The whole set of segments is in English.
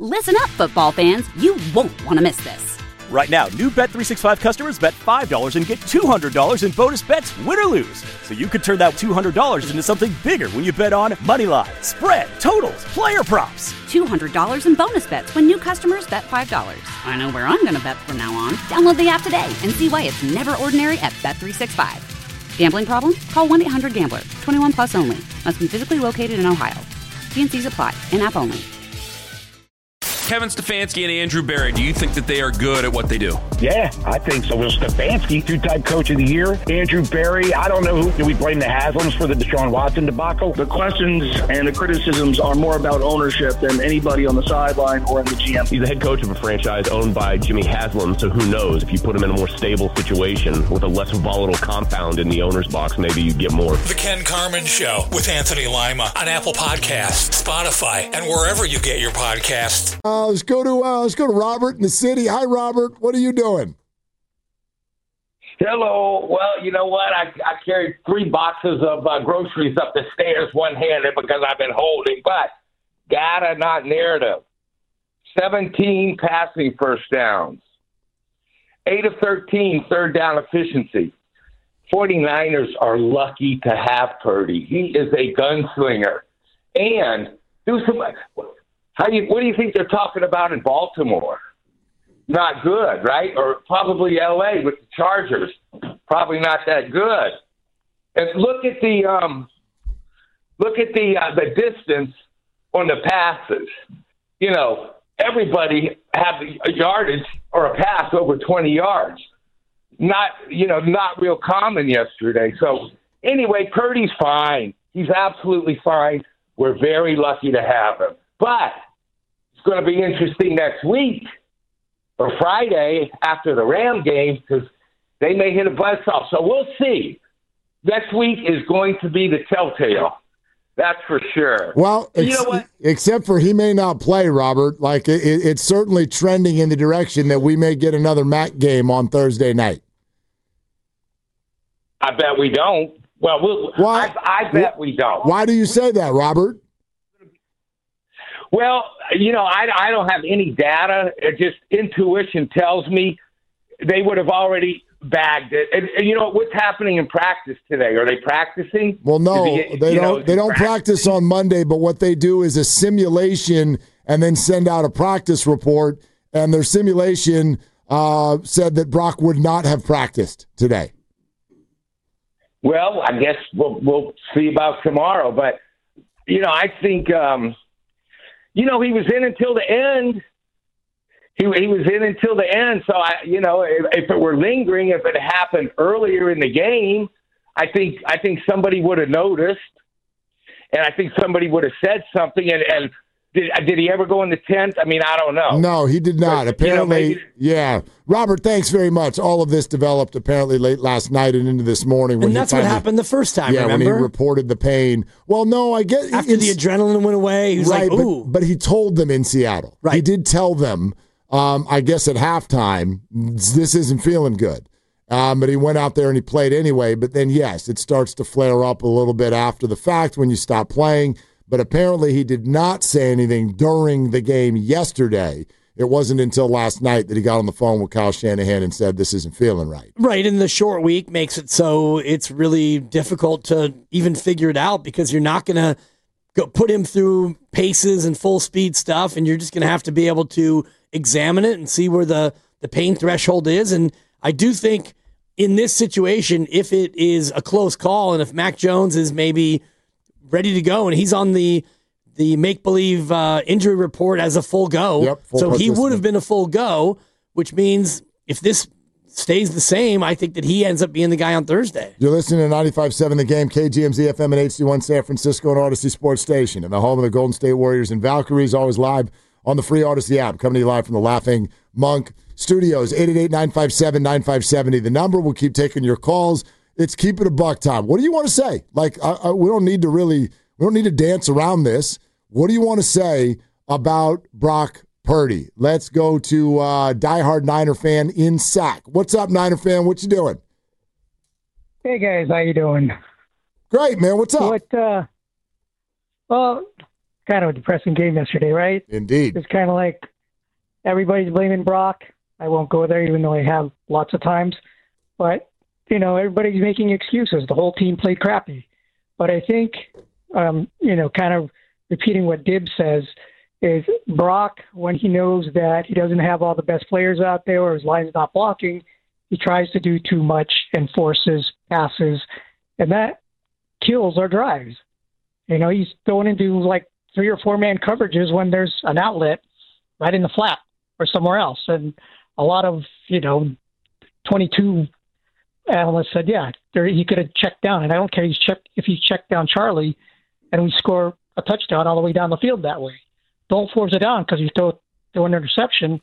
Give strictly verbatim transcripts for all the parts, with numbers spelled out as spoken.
Listen up, football fans. You won't want to miss this. Right now, new Bet three sixty-five customers bet five dollars and get two hundred dollars in bonus bets, win or lose. So you could turn that two hundred dollars into something bigger when you bet on money line, spread, totals, player props. two hundred dollars in bonus bets when new customers bet five dollars. I know where I'm going to bet from now on. Download the app today and see why it's never ordinary at Bet three sixty-five. Gambling problem? Call one eight hundred gambler. twenty-one plus only. Must be physically located in Ohio. T and C's apply. In-app only. Kevin Stefanski and Andrew Berry, do you think that they are good at what they do? Yeah, I think so. Well, Stefanski, two-time coach of the year. Andrew Berry, I don't know who. Do we blame the Haslams for the Deshaun Watson debacle? The questions and the criticisms are more about ownership than anybody on the sideline or in the G M. He's the head coach of a franchise owned by Jimmy Haslam, so who knows? If you put him in a more stable situation with a less volatile compound in the owner's box, maybe you get more. The Ken Carman Show with Anthony Lima on Apple Podcasts, Spotify, and wherever you get your podcasts. Uh, let's go to uh, let's go to Robert in the city. Hi, Robert. What are you doing? Hello. Well, you know what? I, I carried three boxes of uh, groceries up the stairs one-handed because I've been holding. But data, not narrative. seventeen passing first downs. eight of thirteen third down efficiency. 49ers are lucky to have Purdy. He is a gunslinger. And do some. How do you, what do you think they're talking about in Baltimore? Not good, right? Or probably L A with the Chargers. Probably not that good. And look at the um, look at the uh, the distance on the passes. You know, everybody had a yardage or a pass over twenty yards. Not you know, not real common yesterday. So anyway, Purdy's fine. He's absolutely fine. We're very lucky to have him. But it's going to be interesting next week or Friday after the Ram game because they may hit a buzzsaw. So we'll see. Next week is going to be the telltale. That's for sure. Well, you ex- know what? except for he may not play, Robert. Like it, it's certainly trending in the direction that we may get another Mac game on Thursday night. I bet we don't. Well, we'll why? I, I bet we don't. Why do you say that, Robert? Well, you know, I, I don't have any data. It just intuition tells me they would have already bagged it. And, and you know what's happening in practice today? Are they practicing? Well, no, he, they don't. Know, they don't practice on Monday. But what they do is a simulation, and then send out a practice report. And their simulation uh, said that Brock would not have practiced today. Well, I guess we'll we'll see about tomorrow. But you know, I think. Um, You know, he was in until the end. He he was in until the end. So, I, you know, if, if it were lingering, if it happened earlier in the game, I think I think somebody would have noticed, and I think somebody would have said something. And, and did did he ever go in the tent? I mean, I don't know. No, he did not. But, apparently, you know, maybe, yeah. Robert, thanks very much. All of this developed apparently late last night and into this morning. When and that's finally, what happened the first time, yeah, remember? when he reported the pain. Well, no, I get After the adrenaline went away, he was right, like, ooh. But, but he told them in Seattle. Right. He did tell them, um, I guess at halftime, this isn't feeling good. Um, but he went out there and he played anyway. But then, yes, it starts to flare up a little bit after the fact when you stop playing. But apparently he did not say anything during the game yesterday. It wasn't until last night that he got on the phone with Kyle Shanahan and said, this isn't feeling right. Right, and the short week makes it so it's really difficult to even figure it out because you're not going to go put him through paces and full speed stuff, and you're just going to have to be able to examine it and see where the, the pain threshold is. And I do think in this situation, if it is a close call and if Mac Jones is maybe ready to go and he's on the the make-believe uh, injury report as a full go. Yep, full so he participant. would have been a full go, which means if this stays the same, I think that he ends up being the guy on Thursday. You're listening to ninety-five point seven The Game, K G M Z F M and H D one San Francisco and Odyssey Sports Station, and the home of the Golden State Warriors and Valkyries, always live on the free Odyssey app. Coming to you live from the Laughing Monk Studios. eight eight eight, nine five seven, nine five seven zero, the number. We'll keep taking your calls. It's Keep It a Buck time. What do you want to say? Like, I, I, we don't need to really, we don't need to dance around this. What do you want to say about Brock Purdy? Let's go to uh, diehard Niner fan in Sac. What's up, Niner fan? What you doing? Hey guys, how you doing? Great, man. What's up? What? Uh, well, kind of a depressing game yesterday, right? Indeed. It's kind of like everybody's blaming Brock. I won't go there, even though I have lots of times. But, you know, everybody's making excuses. The whole team played crappy. But I think, um, you know, kind of repeating what Dib says, is Brock, when he knows that he doesn't have all the best players out there or his line's not blocking, he tries to do too much and forces passes, and that kills our drives. You know, he's going into like three or four man coverages when there's an outlet right in the flat or somewhere else. And a lot of, you know, twenty-two analysts said, yeah, there, he could have checked down. And I don't care he's checked, if he checked down Charlie and we score a touchdown all the way down the field that way. Don't force it down because you throw, throw an interception,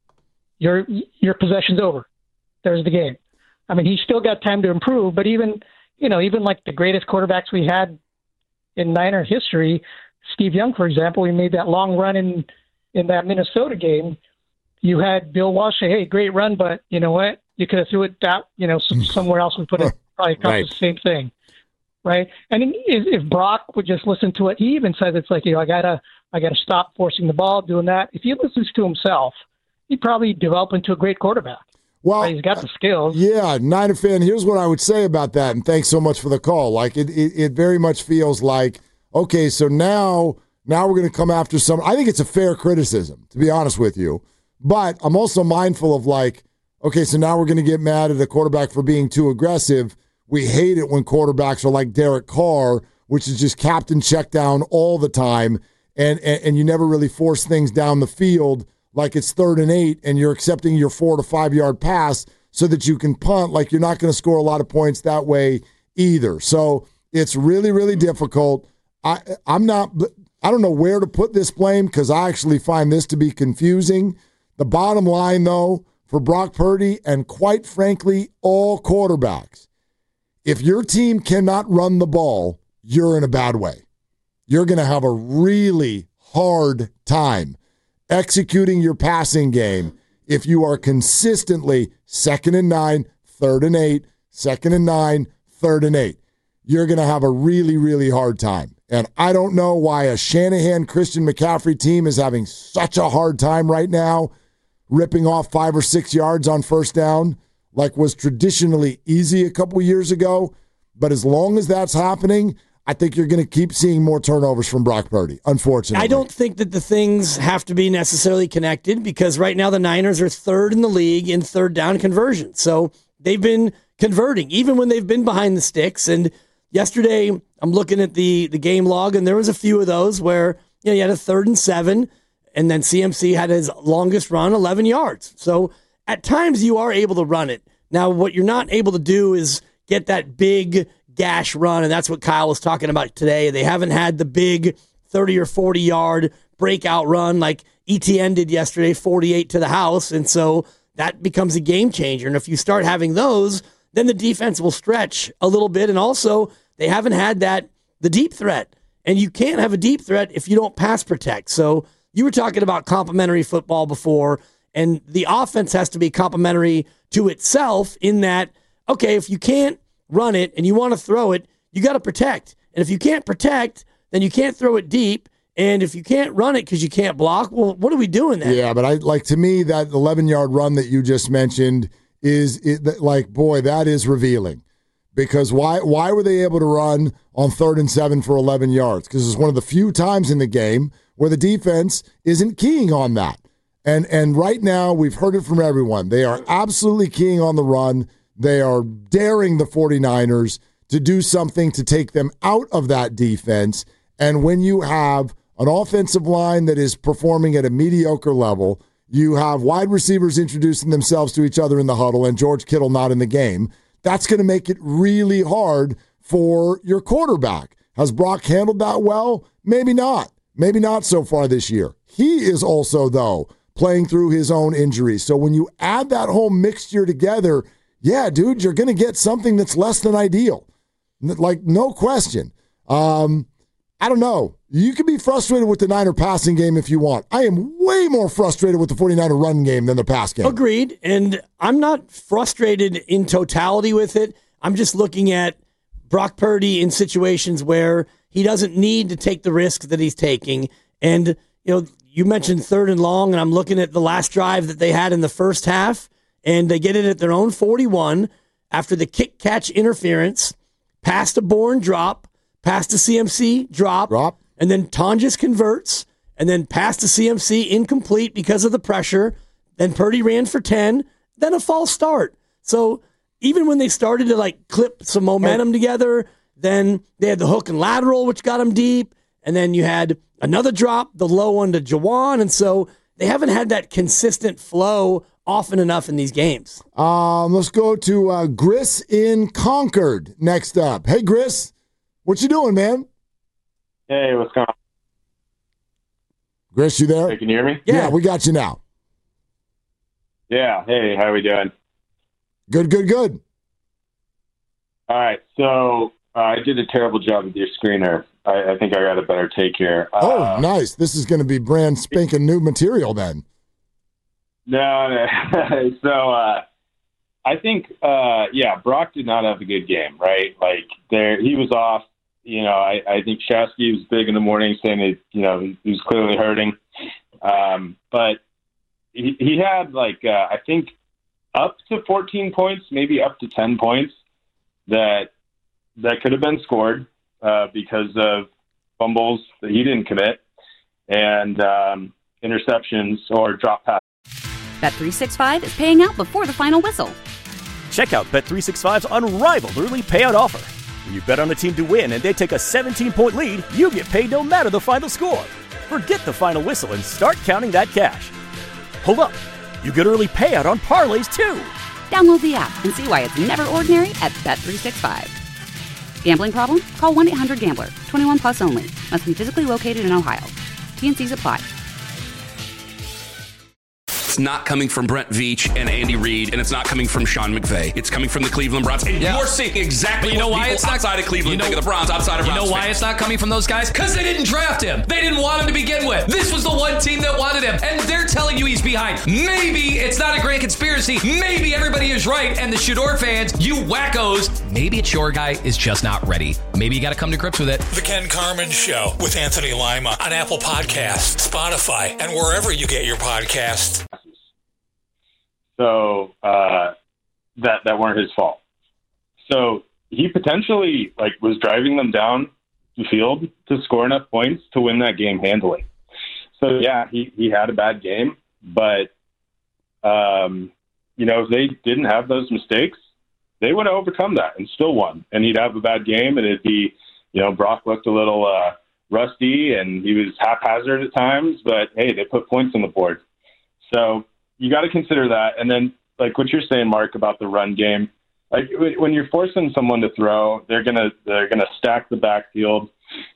your your possession's over. There's the game. I mean, he's still got time to improve, but even, you know, even like the greatest quarterbacks we had in Niner history, Steve Young, for example, he made that long run in, in that Minnesota game. You had Bill Walsh say, hey, great run, but you know what? You could have threw it down, you know, somewhere else and put it probably across right. the same thing. Right. And if, if Brock would just listen to it, he even says it's like, you know, I gotta, I gotta stop forcing the ball, doing that. If he listens to himself, he'd probably develop into a great quarterback. Well, right? He's got the skills. Yeah, Niner fan. Here's what I would say about that, and thanks so much for the call. Like it, it, it very much feels like, okay, so now, now we're going to come after some. I think it's a fair criticism, to be honest with you, but I'm also mindful of like, okay, so now we're going to get mad at a quarterback for being too aggressive. We hate it when quarterbacks are like Derek Carr, which is just captain check down all the time, and, and, and you never really force things down the field like it's third and eight and you're accepting your four to five yard pass so that you can punt. Like you're not going to score a lot of points that way either. So it's really, really difficult. I, I'm not, I don't know where to put this blame because I actually find this to be confusing. The bottom line, though, for Brock Purdy and quite frankly, all quarterbacks, if your team cannot run the ball, you're in a bad way. You're going to have a really hard time executing your passing game if you are consistently second and nine, third and eight, second and nine, third and eight. You're going to have a really, really hard time. And I don't know why a Shanahan, Christian McCaffrey team is having such a hard time right now ripping off five or six yards on first down like was traditionally easy a couple years ago. But as long as that's happening, I think you're going to keep seeing more turnovers from Brock Purdy, unfortunately. I don't think that the things have to be necessarily connected because right now the Niners are third in the league in third down conversion. So they've been converting, even when they've been behind the sticks. And yesterday, I'm looking at the, the game log, and there was a few of those where you know you had a third and seven, and then C M C had his longest run, eleven yards. So at times you are able to run it. Now, what you're not able to do is get that big gash run, and that's what Kyle was talking about today. They haven't had the big thirty or forty yard breakout run like E T N did yesterday, forty-eight to the house, and so that becomes a game changer. And if you start having those, then the defense will stretch a little bit, and also they haven't had that the deep threat, and you can't have a deep threat if you don't pass protect. So you were talking about complementary football before, and the offense has to be complementary to itself in that, okay, if you can't run it and you want to throw it, you got to protect. And if you can't protect, then you can't throw it deep. And if you can't run it because you can't block, well, what are we doing then? Yeah, but I like to me that eleven yard run that you just mentioned is it, like, boy, that is revealing. Because why why were they able to run on third and seven for eleven yards? Because it's one of the few times in the game where the defense isn't keying on that. And and right now, we've heard it from everyone. They are absolutely keying on the run. They are daring the 49ers to do something to take them out of that defense. And when you have an offensive line that is performing at a mediocre level, you have wide receivers introducing themselves to each other in the huddle and George Kittle not in the game, that's going to make it really hard for your quarterback. Has Brock handled that well? Maybe not. Maybe not so far this year. He is also, though, playing through his own injuries. So when you add that whole mixture together, yeah, dude, you're going to get something that's less than ideal. Like, no question. Um, I don't know. You can be frustrated with the Niner passing game if you want. I am way more frustrated with the 49er run game than the pass game. Agreed. And I'm not frustrated in totality with it. I'm just looking at Brock Purdy in situations where he doesn't need to take the risk that he's taking. And, you know, you mentioned third and long, and I'm looking at the last drive that they had in the first half, and they get it at their own forty-one after the kick-catch interference, past a Bourne drop, past a C M C drop, drop. and then Tonjes converts, and then past the C M C incomplete because of the pressure. Then Purdy ran for ten, then a false start. So even when they started to like clip some momentum together, then they had the hook and lateral, which got them deep. And then you had another drop, the low one to Jawan. And so they haven't had that consistent flow often enough in these games. Um, let's go to uh, Gris in Concord next up. Hey, Gris, what you doing, man? Hey, what's going on? Gris, you there? Hey, can you hear me? Yeah, yeah we got you now. Yeah. Hey, how are we doing? Good, good, good. All right. So uh, I did a terrible job with your screener. I, I think I got a better take here. Uh, oh, nice. This is going to be brand spanking new material then. No, no. so uh, I think, uh, yeah, Brock did not have a good game, right? Like, there, he was off. You know, I, I think Shasky was big in the morning saying that, you know, he was clearly hurting. Um, but he, he had, like, uh, I think up to fourteen points, maybe up to ten points that that could have been scored uh, because of fumbles that he didn't commit and um, interceptions or drop passes. Bet three sixty-five is paying out before the final whistle. Check out Bet three sixty-five's unrivaled early payout offer. When you bet on a team to win and they take a seventeen-point lead, you get paid no matter the final score. Forget the final whistle and start counting that cash. Hold up. You get early payout on parlays, too. Download the app and see why it's never ordinary at Bet three sixty-five. Gambling problem? Call one eight hundred gambler. twenty-one plus only. Must be physically located in Ohio. T and Cs apply. It's not coming from Brent Veach and Andy Reid, and it's not coming from Sean McVay. It's coming from the Cleveland Browns. And yeah. you're seeing exactly you know what why people it's not, outside of Cleveland you know, think of the Browns, outside of You Browns know why fans. it's not coming from those guys? Because they didn't draft him. They didn't want him to begin with. This was the one team that wanted him, and they're telling you he's behind. Maybe it's not a grand conspiracy. Maybe everybody is right, and the Shador fans, you wackos, maybe it's your guy is just not ready. Maybe you got to come to grips with it. The Ken Carman Show with Anthony Lima on Apple Podcasts, Spotify, and wherever you get your podcasts. So uh, that that weren't his fault. So he potentially like was driving them down the field to score enough points to win that game handily. So yeah, he, he had a bad game, but um, you know, if they didn't have those mistakes, they would have overcome that and still won. And he'd have a bad game, and it'd be, you know, Brock looked a little uh, rusty and he was haphazard at times, but hey, they put points on the board. So you got to consider that. And then, like what you're saying, Mark, about the run game, like when you're forcing someone to throw, they're gonna they're gonna stack the backfield,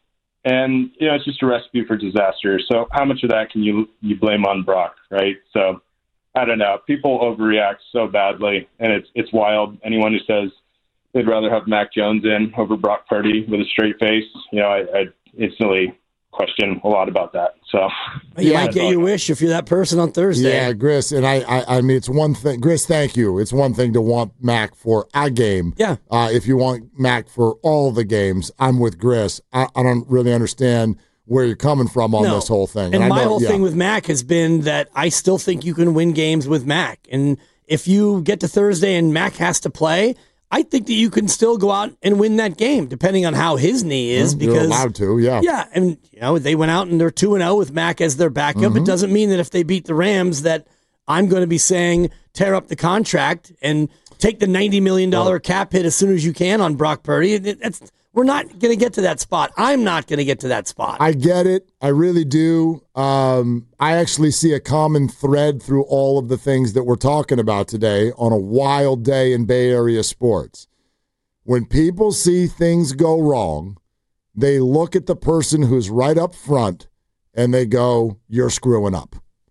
and you know it's just a recipe for disaster. So how much of that can you you blame on Brock, right? So I don't know. People overreact so badly, and it's it's wild. Anyone who says they'd rather have Mac Jones in over Brock Purdy with a straight face, you know, I, I instantly question a lot about that. So you yeah, might get your wish if you're that person on Thursday. Yeah, Gris, and I, I, I mean, it's one thing. Gris, thank you. It's one thing to want Mac for a game. Yeah. Uh, if you want Mac for all the games, I'm with Gris. I, I don't really understand where you're coming from on no. this whole thing. And, and my I know, whole yeah. thing with Mac has been that I still think you can win games with Mac. And if you get to Thursday and Mac has to play, I think that you can still go out and win that game, depending on how his knee is. Well, because you're allowed to, yeah. Yeah, and you know they went out and they're two and zero with Mac as their backup. Mm-hmm. It doesn't mean that if they beat the Rams that I'm going to be saying tear up the contract and take the ninety million dollar well, cap hit as soon as you can on Brock Purdy. It, it, it's, we're not going to get to that spot. I'm not going to get to that spot. I get it. I really do. Um, I actually see a common thread through all of the things that we're talking about today on a wild day in Bay Area sports. When people see things go wrong, they look at the person who's right up front and they go, you're screwing up.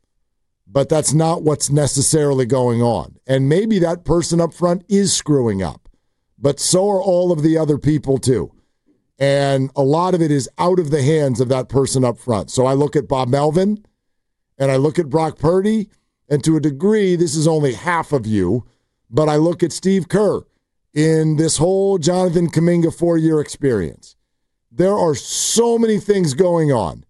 But that's not what's necessarily going on. And maybe that person up front is screwing up, but so are all of the other people too. And a lot of it is out of the hands of that person up front. So I look at Bob Melvin and I look at Brock Purdy, and to a degree, this is only half of you, but I look at Steve Kerr in this whole Jonathan Kuminga four-year experience. There are so many things going on,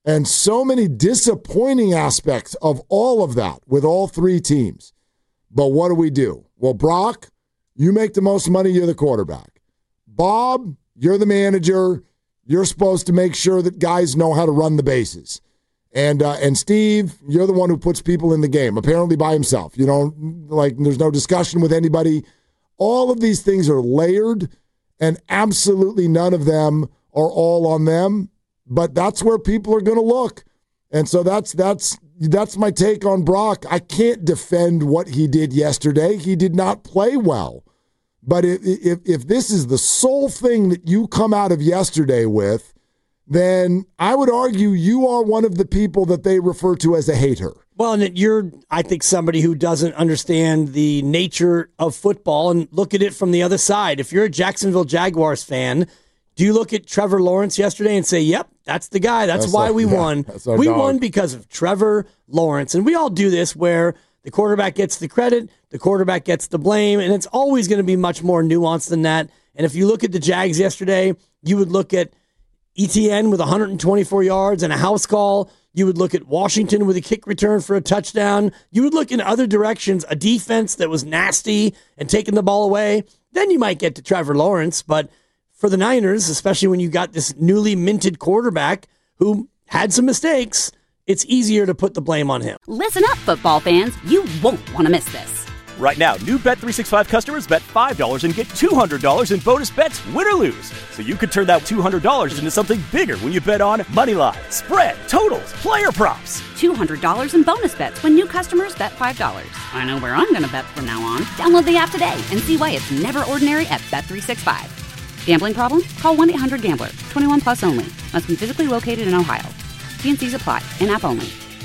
And so many disappointing aspects of all of that with all three teams. But what do we do? Well, Brock, you make the most money, you're the quarterback. Bob, you're the manager. You're supposed to make sure that guys know how to run the bases. And uh, and Steve, you're the one who puts people in the game, apparently by himself. You know, like there's no discussion with anybody. All of these things are layered, and absolutely none of them are all on them. But that's where people are going to look. And so that's that's that's my take on Brock. I can't defend what he did yesterday. He did not play well. But if if, if this is the sole thing that you come out of yesterday with, then I would argue you are one of the people that they refer to as a hater. Well, and you're, I think, somebody who doesn't understand the nature of football and look at it from the other side. If you're a Jacksonville Jaguars fan, do you look at Trevor Lawrence yesterday and say, yep, that's the guy. That's, that's why our, we yeah, won. We dog. won because of Trevor Lawrence. And we all do this where the quarterback gets the credit, the quarterback gets the blame, and it's always going to be much more nuanced than that. And if you look at the Jags yesterday, you would look at E T N with one hundred twenty-four yards and a house call. You would look at Washington with a kick return for a touchdown. You would look in other directions, a defense that was nasty and taking the ball away. Then you might get to Trevor Lawrence. But for the Niners, especially when you got this newly minted quarterback who had some mistakes, it's easier to put the blame on him. Listen up, football fans. You won't want to miss this. Right now, new Bet three sixty-five customers bet five dollars and get two hundred dollars in bonus bets, win or lose. So you could turn that two hundred dollars into something bigger when you bet on money line, spread, totals, player props. two hundred dollars in bonus bets when new customers bet five dollars. I know where I'm going to bet from now on. Download the app today and see why it's never ordinary at Bet three sixty-five. Gambling problem? Call one eight hundred gambler. twenty-one plus only. Must be physically located in Ohio. T and C's apply. In-app only.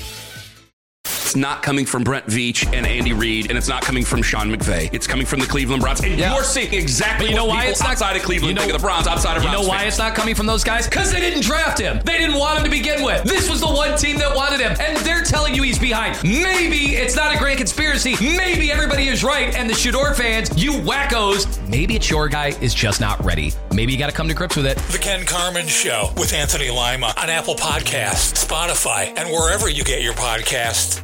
It's not coming from Brent Veach and Andy Reid, and it's not coming from Sean McVay. It's coming from the Cleveland Browns. And yeah. you're seeing exactly you know what why people it's not, outside of Cleveland you know, think of the Browns, outside of You Browns know why fans. it's not coming from those guys? Because they didn't draft him. They didn't want him to begin with. This was the one team that wanted him, and they're telling you he's behind. Maybe it's not a grand conspiracy. Maybe everybody is right, and the Shador fans, you wackos, maybe it's your guy is just not ready. Maybe you got to come to grips with it. The Ken Carman Show with Anthony Lima on Apple Podcasts, Spotify, and wherever you get your podcasts.